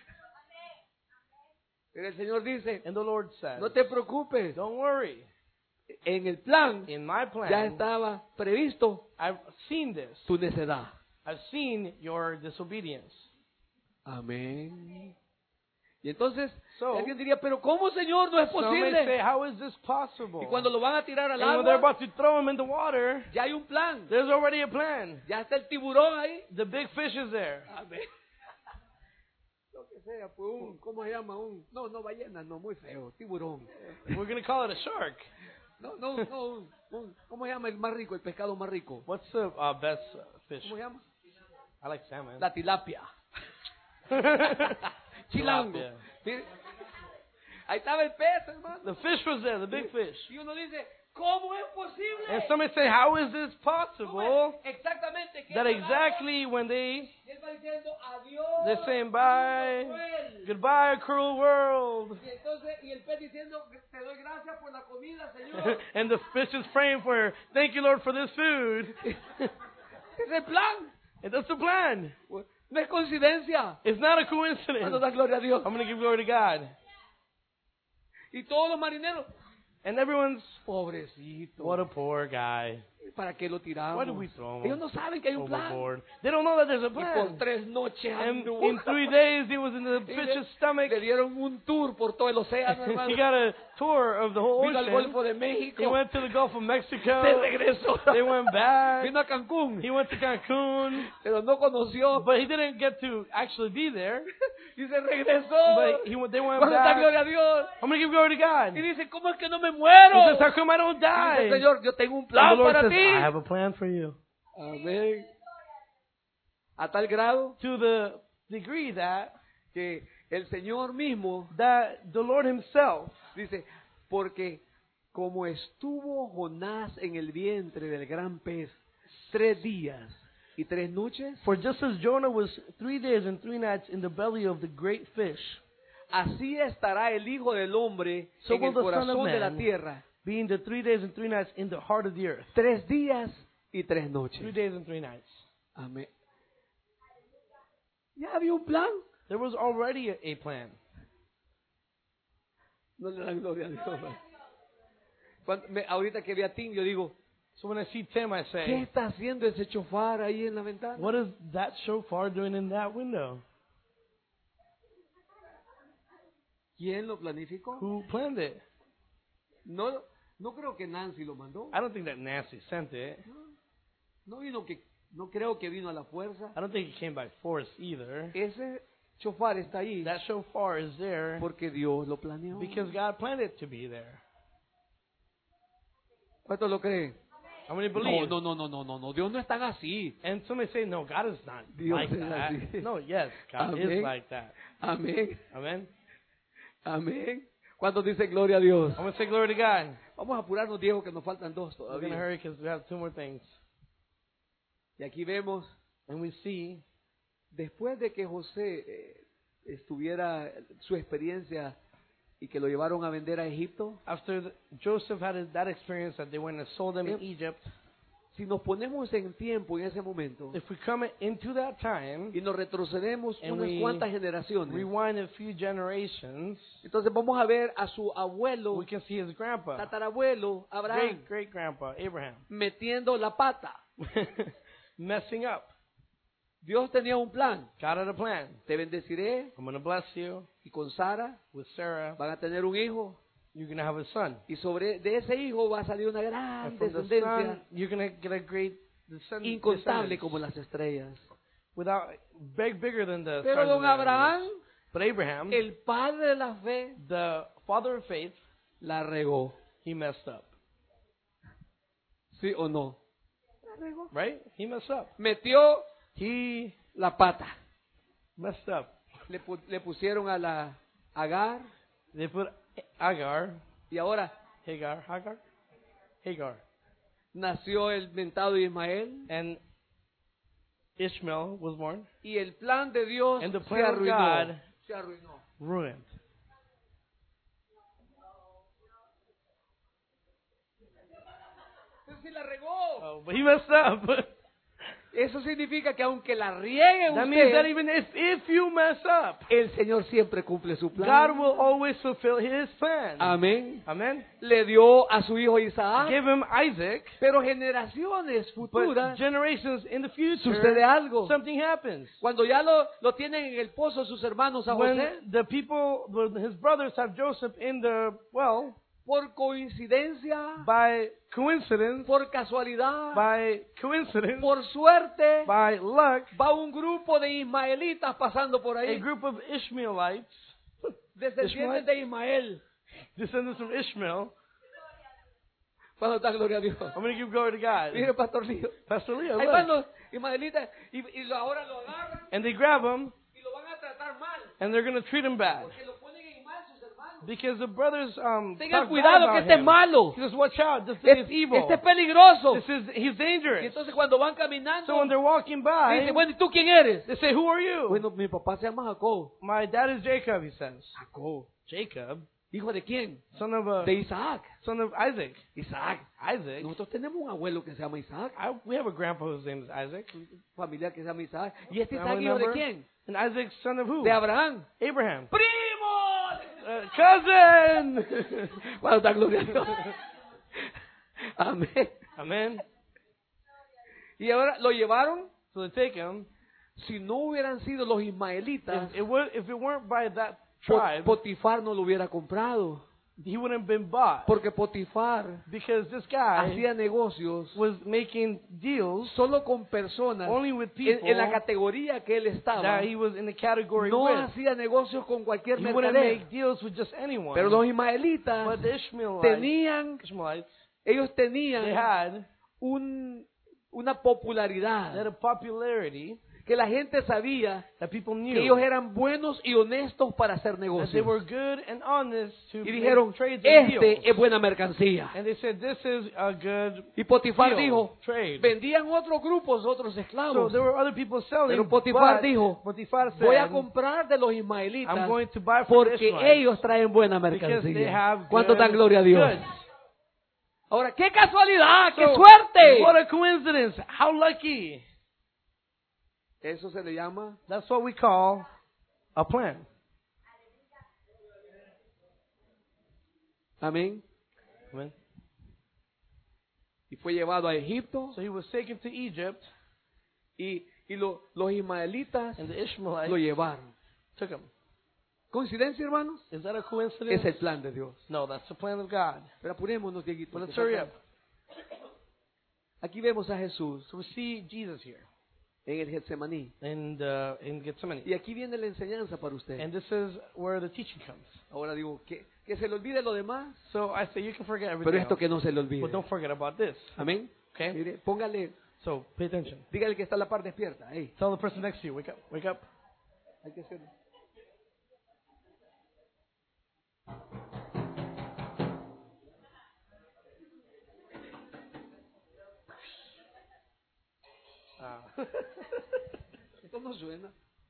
Pero el Señor dice, And the Lord says, no te preocupes. don't worry. En el plan In my plan, ya estaba previsto I've seen this. tu necedad. I've seen your disobedience. Amén. Y entonces, So, alguien diría, pero ¿cómo, Señor? No es Some may say, posible. how is this possible? Y cuando lo van a tirar al And when they're agua, about to throw him in the water, ya hay un plan. there's already a plan. Ya está el tiburón ahí. The big fish is there. Amén. Lo que sea, pues un, ¿cómo se llama? Un, no, no ballena, no, muy feo, tiburón. We're going to call it a shark. No, no, no, un, un- ¿cómo se llama el más rico, el pescado más rico? What's the uh, best uh, fish? ¿Cómo se llama? I like salmon. La tilapia. Chilango. Tilapia. Mire, ahí estaba el pez, hermano. The fish was there, the big fish. Y uno dice, ¿cómo es posible? And somebody say, how is this ¿Cómo possible es? Exactamente. ¿qué that palabra? exactly when they, Y él va diciendo, adiós. they're saying bye, cruel. goodbye, cruel world. Y entonces, y el pez diciendo, te doy gracias por la comida, Señor. And the fish is praying for, thank you, Lord, for this food. Es el plan. And that's the plan. No es coincidencia. It's not a Cuando coincidence. da gloria a Dios. I'm going to give glory to God. Y todos los marineros, And everyone's, pobrecito. what a poor guy. ¿Para qué lo tiramos? Why do we throw him Ellos no saben que hay un plan. overboard? They don't know that there's a Y por plan. tres noches And anduvo. in three days, he was in the Y fish's le, stomach. le dieron un tour por todo el océano, hermano. He got a tour of the whole Vino al ocean. Golfo de México. He went to the Gulf of Mexico. Se regresó. They went back. Vino a Cancún. He went to Cancun. Pero no conoció. But he didn't get to actually be there. Y se regresó. But he went, they went Cuando está back. gloria a Dios. I'm going to give glory to God. Y He dice, ¿cómo es que no me muero? says, how come I don't Y die? dice, Señor, yo tengo un And the plan Lord para says, ti. I have a plan for you. Amén. A tal grado To the degree that, que el Señor mismo that the Lord himself, dice, porque como estuvo Jonás en el vientre del gran pez tres días y tres noches, for just as Jonah was three days and three nights in the belly of the great fish, así estará el Hijo del Hombre So en will el the Son of corazón de la Man tierra being the three days and three nights in the heart of the earth. tres días y tres Three noches. days and three nights. Amén. Ya había un plan. There was already a, a plan. No le dan gloria a Dios. Cuando me- ahorita que vi a Tim, yo digo, So when I see Tim, I ¿qué say, está haciendo ese chofar ahí en la ventana? what is that shofar doing in that window? ¿Quién lo planificó? Who planned it? No, no creo que Nancy lo mandó. I don't think that Nancy sent it. No vino que, no creo que vino a la fuerza. I don't think it came by force either. Ese chofar está ahí That shofar is there porque Dios lo planeó. because God planned it to be there. ¿Cuántos lo creen? How many No, believe? no, no, no, no, no, no. Dios no es tan así. And somebody say, no, God is not Dios like es that. así. No, yes, God Amén. is like that. Amén. Amen. Amén. ¿Cuántos dicen gloria a Dios? I'm going to say glory to God. Vamos a apurarnos, Diego, que nos faltan dos We're going to todavía. hurry because we have two more things. Y aquí vemos, And we see, después de que José eh, estuviera su experiencia y que lo llevaron a vender a Egipto, after the, Joseph had his, that experience that they went and sold him in Yep. Egypt, si nos ponemos en tiempo en ese momento if we come into that time, y nos retrocedemos And unas we cuantas generaciones, rewind a few generations, entonces vamos a ver a su abuelo, we can see his grandpa, tatarabuelo, Abraham, great great grandpa, Abraham, metiendo la pata. messing up. Dios tenía un plan. God had a plan. Te bendeciré I'm going to bless you y con Sara with Sarah. van a tener un hijo You're going to have a son. y sobre de ese hijo va a salir una gran And from the descendencia son, you're going to get a great descend- incontable descendants como las estrellas. without big bigger than the Pero stars don of the heavens. Abraham, But Abraham, el padre de la fe, the father of faith, la regó. he messed up. ¿Sí o no? La regó. Right? He messed up. Metió He la pata. messed up. Le, pu- le pusieron a la Agar They put Agar, y ahora Hagar, Hagar, Hagar, nació el mentado Ismael and Ishmael was born, y el plan de Dios And the se plan of arruinó. God- Se arruinó. ruined. Pero sí la regó. Oh, but he messed up. Eso significa que aunque la riegue That means that usted, even if, if you mess up, el Señor siempre cumple su God plan. will always fulfill his plan. Amén. Amen. Le dio a su hijo Isaac, Give him Isaac, pero generaciones but futuras generations in the future, sucede algo. something happens. Cuando ya lo, lo tienen en el pozo sus hermanos a When José, the people, when his brothers have Joseph in the well, por coincidencia, by coincidence, por casualidad, by coincidence, por suerte, by luck, va un grupo de ismaelitas pasando por a ahí, group of Ishmaelites, descendientes de Ismael. descendants from Ishmael, Cuando está gloria a Dios. I'm going to give glory to God. Mire, Pastor Lío. Pastor Leo, Ahí look. van los ismaelitas y, y lo- ahora lo agarran And they grab him, y lo van a tratar mal. and they're going to treat him bad. Porque lo ponen en mal sus hermanos. Because the brothers um, Tengan talk cuidado bad que about este es him. malo. He says, watch out, this thing Es- is evil. Este es peligroso. This is, he's Y dangerous. entonces cuando van caminando, So when they're walking by, dice, bueno, ¿y tú quién eres? they say, who are you? Bueno, mi papá se llama Jacob. My dad is Jacob, he says. Jacob. Jacob, ¿Hijo de quién? son of, uh, De Isaac. son of Isaac. Isaac. Isaac? Nosotros tenemos un abuelo que se llama Isaac. I, we have a grandpa whose name is Isaac. Familia que se llama Isaac. ¿Y este Isaac Family hijo de member. quién? And Isaac's son of who? De Abraham. Abraham. ¡Primo! Uh, cousin! Cuando está gloria a Dios. Amén. Amen. Y ahora lo llevaron. So they take him. Si no hubieran sido los ismaelitas, If it, were, if it weren't by that Po- tribe, Potifar no lo hubiera comprado. he wouldn't have been bought. Porque Potifar Because this guy hacía negocios was making deals solo con personas only with en, people en la categoría que él estaba. that he was in the category No with. hacía negocios con cualquier He wouldn't mercader. make deals with just anyone. Pero los ismaelitas But the Ishmaelites, tenían, Ishmaelites, ellos they tenían had, un, una they had popularidad a popularity que la gente sabía that people knew. que ellos eran buenos y honestos para hacer that they negocios. were good and honest to Y make dijeron, trades and este deals. es buena mercancía. And they said, this is a good Y Potifar deal, dijo, trade. vendían otros grupos, otros So esclavos. there were other people selling, Pero Potifar but dijo, Potifar said, Voy a comprar de los I'm ismaelitas going to buy from the porque Ishmaelites ellos traen buena because they mercancía. have ¿Cuánto good dan gloria a Dios? goods. Ahora, qué casualidad, qué So, suerte. What a coincidence. How lucky. Eso se le llama That's what we call a plan. amén. Amen. Y fue llevado a Egipto So he was taken to Egypt, y, y lo- los ismaelitas and the Ishmaelites lo llevaron. took him. ¿Coincidencia, hermanos? Is that a coincidence? Es el plan de Dios. No, that's the plan of God. Pero apurémonos, Dieguito. But que let's hurry falta- up. Aquí vemos a Jesús So we see Jesus here en el Getsemaní. in, uh, in Gethsemane. Y aquí viene la enseñanza para usted. And this is where the teaching comes. Ahora digo, que, que se le olvide lo demás, So I say you can forget pero everything esto else, que no se le olvide. but don't forget about this. Amén. Okay? Mire, póngale, So pay attention. dígale que está a la par despierta. Ey, Tell the person next to you, wake up, wake up. hay que hacerlo. Uh, Esto no suena.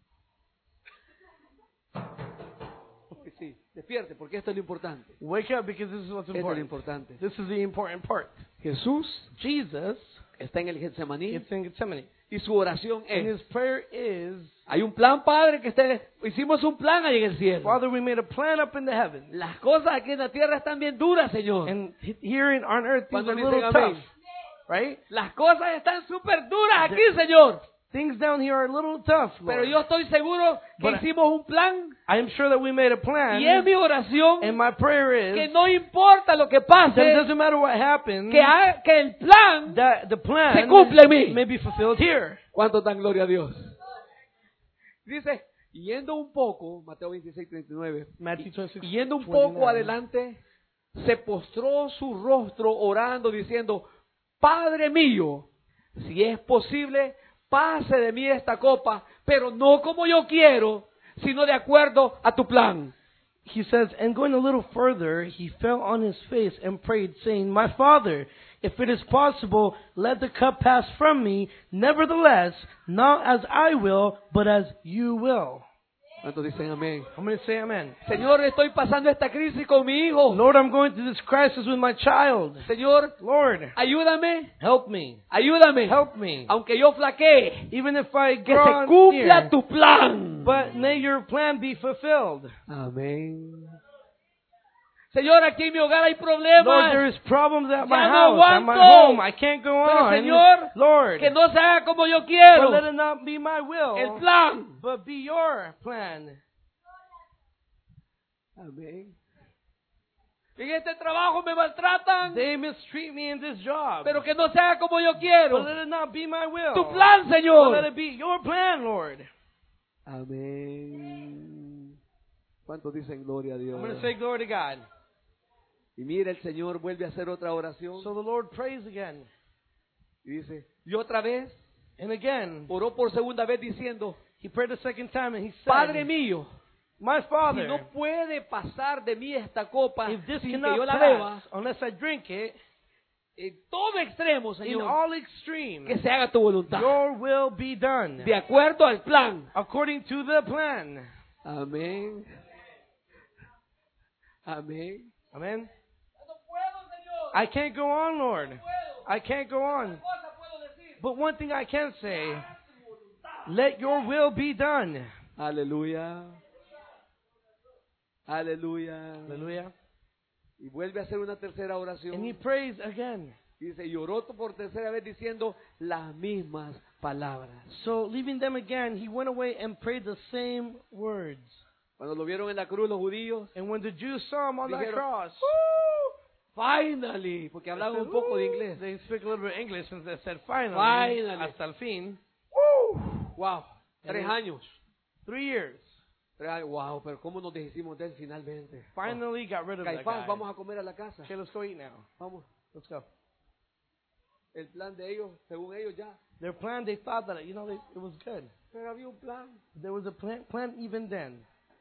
Sí, despierte, porque esto es lo importante. wake up because this is what's Esto es lo important. importante. This is the important part. Jesús Jesus está en el Getsemaní is in Gethsemane, y su oración and es: his prayer is, hay un plan, Padre, que esté, hicimos un plan ahí en el cielo. Father, we made a plan up in the heavens, Las cosas aquí en la tierra están bien duras, Señor. and he- here in, on earth things Cuando are a dicen little amén. tough, right? Las cosas están súper duras aquí, Señor. Things down here are a little tough, Pero Lord. yo estoy seguro que But I- hicimos un plan I am sure that we made a plan, y es mi oración and my prayer que is no importa lo que that it pase, doesn't matter what happens, que, ha- que el plan that the se plan cumple en mí. may be fulfilled here. ¿Cuánto dan gloria a Dios? Dice, yendo un poco, Mateo veintiséis, treinta y nueve, Matthew twenty-six, y yendo un poco twenty-nine. adelante, se postró su rostro orando, diciendo: Padre mío, si es posible, pase de mí esta copa, pero no como yo quiero, sino de acuerdo a tu plan. He says, and going a little further, he fell on his face and prayed, saying, My Father, if it is possible, let the cup pass from me. Nevertheless, not as I will, but as you will. ¿Cuántos dicen amén? I'm going to say amen. Señor, estoy pasando esta crisis con mi hijo. Lord, I'm going through this crisis with my child. Señor, Lord, ayúdame, help me. ayúdame. Help me. Aunque yo flaquee, Even if I que grow se cumpla near, tu plan. but may your plan be fulfilled. Amén. Señor, aquí en mi hogar hay Lord, problemas. there is problems at my Ya no house, at my aguanto. home. I can't go Pero, on. Señor, Lord, Que no se haga como yo but quiero. let it not be my will, El plan. but be your plan. Amén. En este trabajo me maltratan, They mistreat me in this job, pero que no se haga como yo but quiero. let it not be my will. Tu plan, But let Señor. it be your plan, Lord. Amén. ¿Cuántos dicen gloria a Dios? I'm going to say glory to God. Y mira, el Señor vuelve a hacer otra oración So the Lord prays again y dice, y otra vez and again. oró por segunda vez diciendo: He prayed a second time and he said, Padre mío, My si Father, no puede pasar de mí esta copa if this sin que cannot yo la beba, pass unless I drink it, en todo extremo, in Señor, all extremes, que se haga tu voluntad, your will be done de acuerdo al plan. according to the plan. Amén. Amén. Amen. I can't go on, Lord. I can't go on. But one thing I can say, let your will be done. Aleluya. Aleluya. Hallelujah. Y vuelve a hacer una tercera oración. And he prays again. Dice, y oró por tercera vez diciendo las mismas palabras. So leaving them again, he went away and prayed the same words. Cuando lo vieron en la cruz los judíos, And when the Jews saw him on that dijeron, cross, finally, porque hablaban un poco de inglés. they speak a little bit of English and they said, finally, Finally. hasta el fin, Wow, tres And- años. three years, Tres años. Wow, pero cómo nos deshicimos de él finalmente. finally got rid of that Caifás, guy. vamos a comer a la casa. Okay, let's go eat now. Vamos. Let's go. El plan de ellos, según ellos ya. Their plan, they thought that, you know, they, it was good. Pero había un plan. There was a plan, plan even then.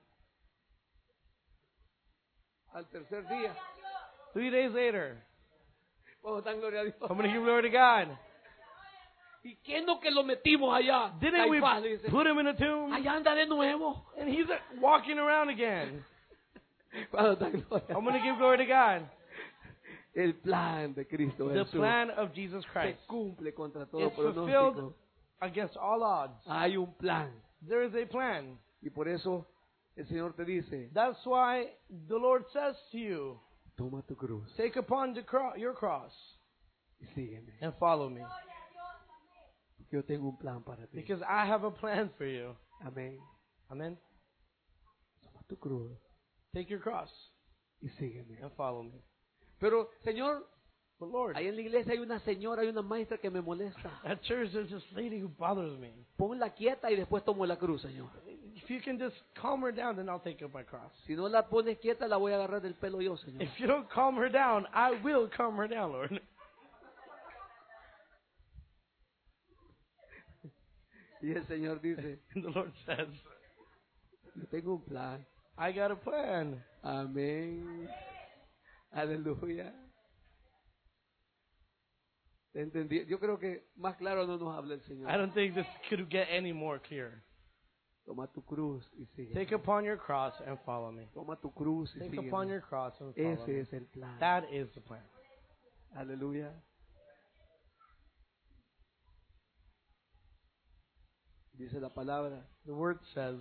Al tercer día. Three days later, Vamos a dar gloria a Dios. I'm going to give glory to God. ¿Y qué no que lo metimos allá? Didn't we Caifás dice, put him in a tomb? allá anda de nuevo. And he's uh, walking around again. Vamos a dar gloria. I'm going to give glory to God. El plan de Cristo The Jesús plan of Jesus se Christ cumple contra todo is fulfilled pronóstico. against all odds. Hay un plan. There is a plan. Y por eso el Señor te dice, That's why the Lord says to you, toma tu cruz take upon the cro- your cross y sígueme. and follow me. Porque yo tengo un plan para ti. Because I have a plan for you. Amén. Amen. Toma tu cruz Take your cross y sígueme. and follow me. Pero, Señor, But Lord, ahí en la iglesia hay una señora, hay una maestra que me molesta. at church there's this lady who bothers me. Ponla quieta y después tomo la cruz, Señor. If you can just calm her down, then I'll take up my cross. Si no la pones quieta, la voy a agarrar del pelo yo, Señor. If you don't calm her down, I will calm her down, Lord. Y el Señor dice, And the Lord says, yo tengo un plan. I got a plan. Amén. Aleluya. ¿Te entendí? Yo creo que más claro no nos habla el I Señor. don't think this could get any more clear. Toma tu cruz y sigue. Take upon your cross and follow me. Toma tu cruz y Take sigue. upon your cross and follow Ese me. es el plan. That is the plan. Aleluya. Dice la palabra. The word says,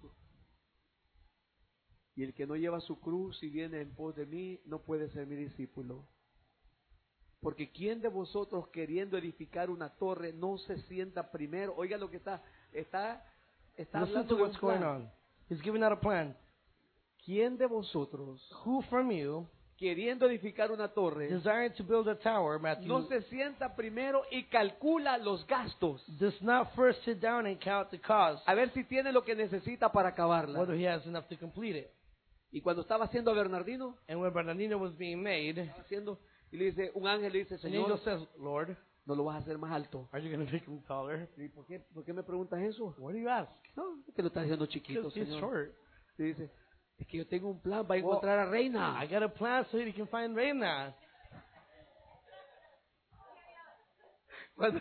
Y el que no lleva su cruz y viene en pos de mí, no puede ser mi discípulo. Porque ¿quién de vosotros queriendo edificar una torre no se sienta primero? Oiga lo que está, está, está listen hablando to de what's un going plan. on. He's giving out a plan. ¿Quién de vosotros Who from you, queriendo edificar una torre desiring to build a tower, Matthew, no se sienta primero y calcula los gastos? does not first sit down and count the cost, A ver si tiene lo que necesita para acabarla. whether he has enough to complete it? Y cuando estaba haciendo a Bernardino, And when Bernardino was being made, haciendo, y le dice, un ángel le dice, an angel Señor, says, Lord, no lo vas a hacer más alto. are you going to make him taller? ¿Y por qué, por qué me preguntas eso? What do you ask? No, es que lo está haciendo chiquito, Because he's Señor. short. Y dice, es que yo tengo un plan, va a Well, encontrar a Reina. I got a plan so he can find Reina. Cuando,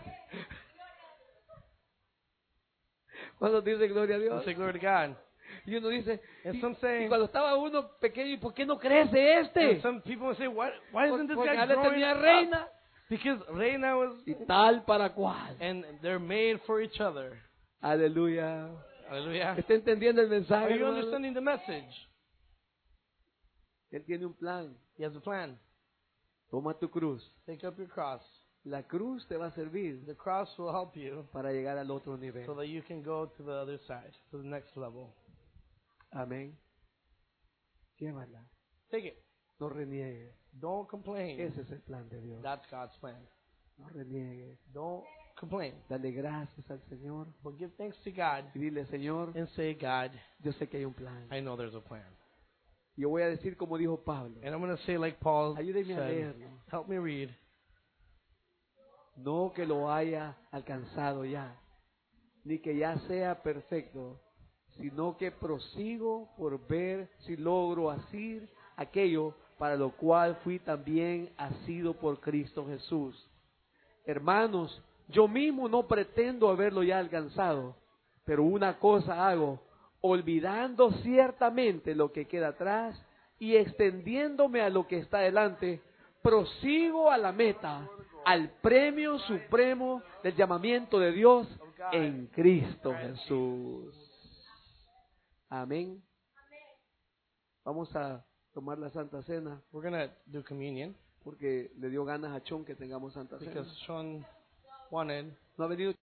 cuando dice gloria a I Dios. say, glory to God. Y uno dice, And y, some y saying, cuando estaba uno pequeño, ¿y por qué no crece este? and some people will say, why, why isn't this Porque guy él growing tenía up? reina. Because Reina was, Y tal para cual. and they're made for each other. Aleluya. Hallelujah. ¿Está entendiendo el mensaje? Are you hermano? understanding the message? Él tiene un plan. He has a plan. Toma tu cruz. Take up your cross. La cruz te va a servir The cross will help you para llegar al otro nivel. so that you can go to the other side, to the next level. Amén. Llévala. Take it. No reniegues. Don't complain. Ese es el plan de Dios. That's God's plan. No reniegues. Don't complain. Dale gracias al Señor. But give thanks to God Y dile, Señor, and say, God, yo sé que hay un plan. I know there's a plan. Yo voy a decir como dijo Pablo. And I'm going to say like Paul Ayúdeme a said, leerlo. help me read. No que lo haya alcanzado ya, ni que ya sea perfecto, sino que prosigo por ver si logro hacer aquello para lo cual fui también asido por Cristo Jesús. Hermanos, yo mismo no pretendo haberlo ya alcanzado, pero una cosa hago, olvidando ciertamente lo que queda atrás y extendiéndome a lo que está delante, prosigo a la meta, al premio supremo del llamamiento de Dios en Cristo Jesús. Amén. Vamos a tomar la Santa Cena We're going to do communion porque le dio ganas a Chon que tengamos Santa Cena. because Sean wanted No ha venido